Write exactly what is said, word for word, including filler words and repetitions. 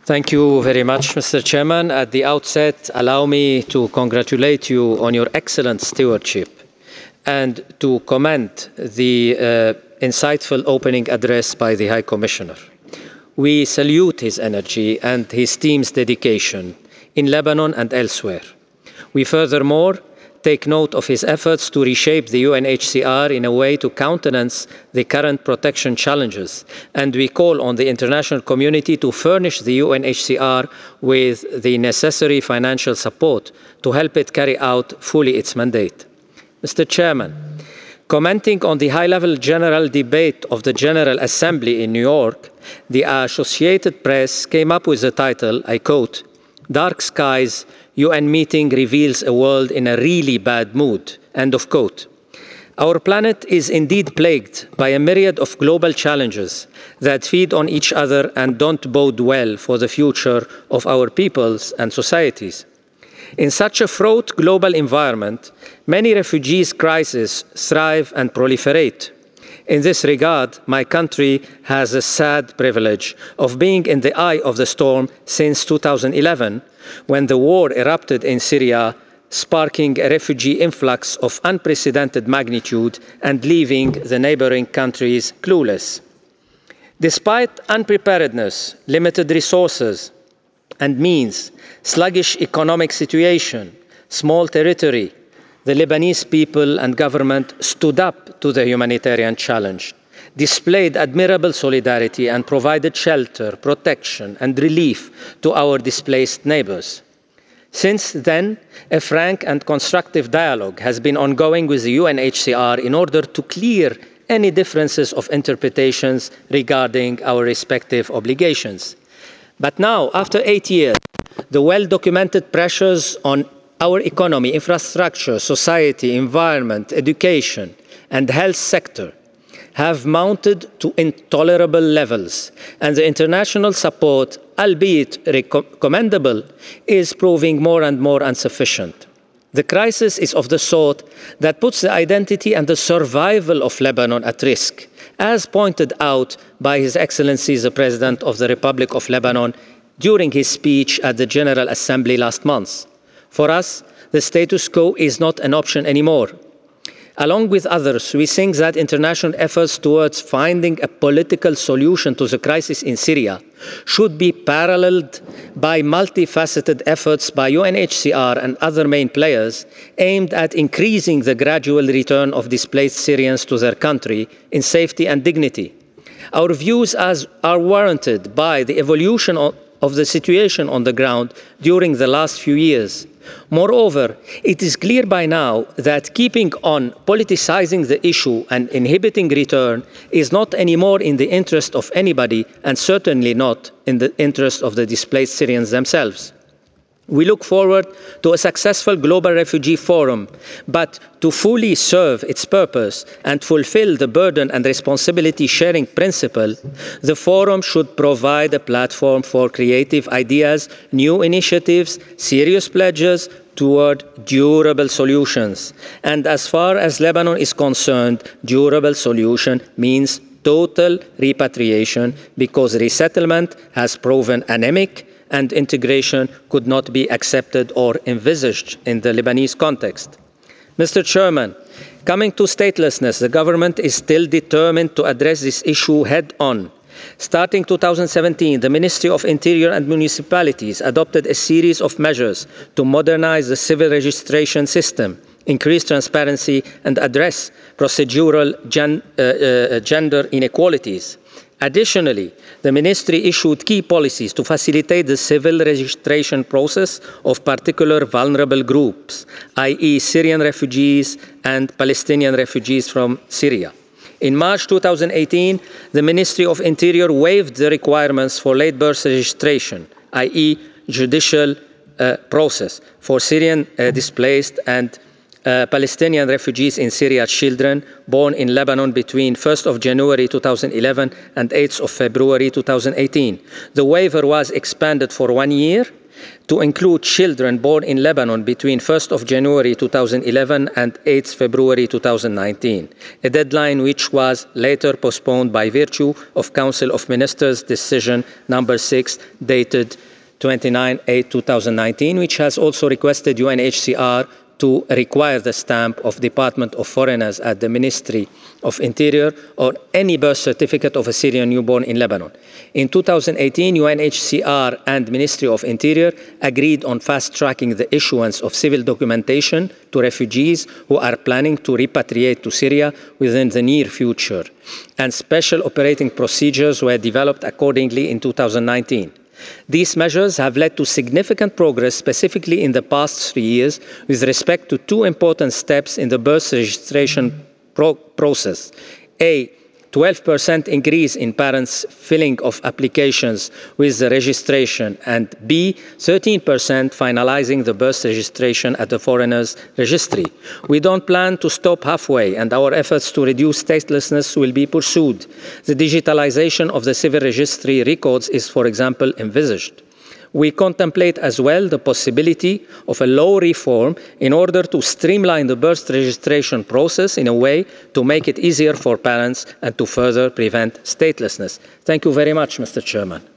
Thank you very much, Mister Chairman. At the outset, allow me to congratulate you on your excellent stewardship and to commend the uh, insightful opening address by the High Commissioner. We salute his energy and his team's dedication in Lebanon and elsewhere. We furthermore take note of his efforts to reshape the U N H C R in a way to countenance the current protection challenges, and we call on the international community to furnish the U N H C R with the necessary financial support to help it carry out fully its mandate. Mister Chairman, commenting on the high-level general debate of the General Assembly in New York, the Associated Press came up with the title, I quote, "Dark Skies, U N Meeting Reveals a World in a Really Bad Mood," end of quote. Our planet is indeed plagued by a myriad of global challenges that feed on each other and don't bode well for the future of our peoples and societies. In such a fraught global environment, many refugees' crises thrive and proliferate. In this regard, my country has the sad privilege of being in the eye of the storm since two thousand eleven, when the war erupted in Syria, sparking a refugee influx of unprecedented magnitude and leaving the neighboring countries clueless. Despite unpreparedness, limited resources and means, sluggish economic situation, small territory, the Lebanese people and government stood up to the humanitarian challenge, displayed admirable solidarity and provided shelter, protection and relief to our displaced neighbours. Since then, a frank and constructive dialogue has been ongoing with the U N H C R in order to clear any differences of interpretations regarding our respective obligations. But now, after eight years, the well-documented pressures on our economy, infrastructure, society, environment, education and health sector have mounted to intolerable levels, and the international support, albeit commendable, is proving more and more insufficient. The crisis is of the sort that puts the identity and the survival of Lebanon at risk, as pointed out by His Excellency the President of the Republic of Lebanon during his speech at the General Assembly last month. For us, the status quo is not an option anymore. Along with others, we think that international efforts towards finding a political solution to the crisis in Syria should be paralleled by multifaceted efforts by U N H C R and other main players aimed at increasing the gradual return of displaced Syrians to their country in safety and dignity. Our views as are warranted by the evolution of of the situation on the ground during the last few years. Moreover, it is clear by now that keeping on politicizing the issue and inhibiting return is not anymore in the interest of anybody, and certainly not in the interest of the displaced Syrians themselves. We look forward to a successful global refugee forum, but to fully serve its purpose and fulfill the burden and responsibility sharing principle, the forum should provide a platform for creative ideas, new initiatives, serious pledges toward durable solutions. And as far as Lebanon is concerned, durable solution means total repatriation, because resettlement has proven anemic and integration could not be accepted or envisaged in the Lebanese context. Mister Chairman, coming to statelessness, the government is still determined to address this issue head-on. Starting two thousand seventeen, the Ministry of Interior and Municipalities adopted a series of measures to modernize the civil registration system, increase transparency and address procedural gen uh, uh, gender inequalities. Additionally, the Ministry issued key policies to facilitate the civil registration process of particular vulnerable groups, that is Syrian refugees and Palestinian refugees from Syria. In March two thousand eighteen, the Ministry of Interior waived the requirements for late birth registration, that is judicial uh, process, for Syrian uh, displaced and Uh, Palestinian refugees in Syria children born in Lebanon between first of January two thousand eleven and eighth of February two thousand eighteen. The waiver was expanded for one year to include children born in Lebanon between first of January two thousand eleven and eighth of February two thousand nineteen, a deadline which was later postponed by virtue of Council of Ministers Decision number six, dated twenty-ninth of April two thousand nineteen, which has also requested U N H C R to require the stamp of Department of Foreigners at the Ministry of Interior or any birth certificate of a Syrian newborn in Lebanon. In two thousand eighteen, U N H C R and Ministry of Interior agreed on fast-tracking the issuance of civil documentation to refugees who are planning to repatriate to Syria within the near future, and special operating procedures were developed accordingly in two thousand nineteen. These measures have led to significant progress, specifically in the past three years, with respect to two important steps in the birth registration pro process. A twelve percent increase in parents' filling of applications with the registration, and B thirteen percent finalizing the birth registration at the Foreigners Registry. We don't plan to stop halfway, and our efforts to reduce statelessness will be pursued. The digitalization of the civil registry records is, for example, envisaged. We contemplate as well the possibility of a law reform in order to streamline the birth registration process in a way to make it easier for parents and to further prevent statelessness. Thank you very much, Mister Chairman.